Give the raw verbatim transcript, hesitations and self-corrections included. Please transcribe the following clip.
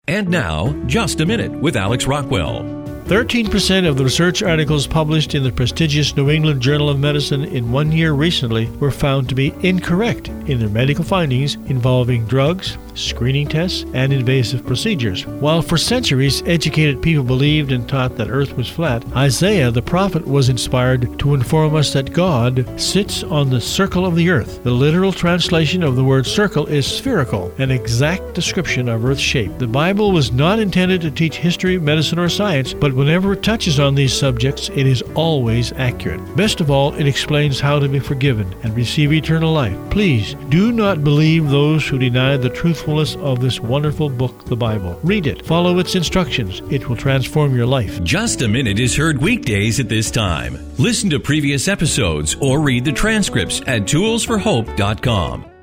And now, Just a Minute with Alex Rockwell. thirteen percent of the research articles published in the prestigious New England Journal of Medicine in one year recently were found to be incorrect in their medical findings involving drugs, screening tests, and invasive procedures. While for centuries educated people believed and taught that Earth was flat, Isaiah the prophet was inspired to inform us that God sits on the circle of the Earth. The literal translation of the word circle is spherical, an exact description of Earth's shape. The Bible was not intended to teach history, medicine, or science, but whenever it touches on these subjects, it is always accurate. Best of all, it explains how to be forgiven and receive eternal life. Please do not believe those who deny the truthfulness of this wonderful book, the Bible. Read it. Follow its instructions. It will transform your life. Just a Minute is heard weekdays at this time. Listen to previous episodes or read the transcripts at tools for hope dot com.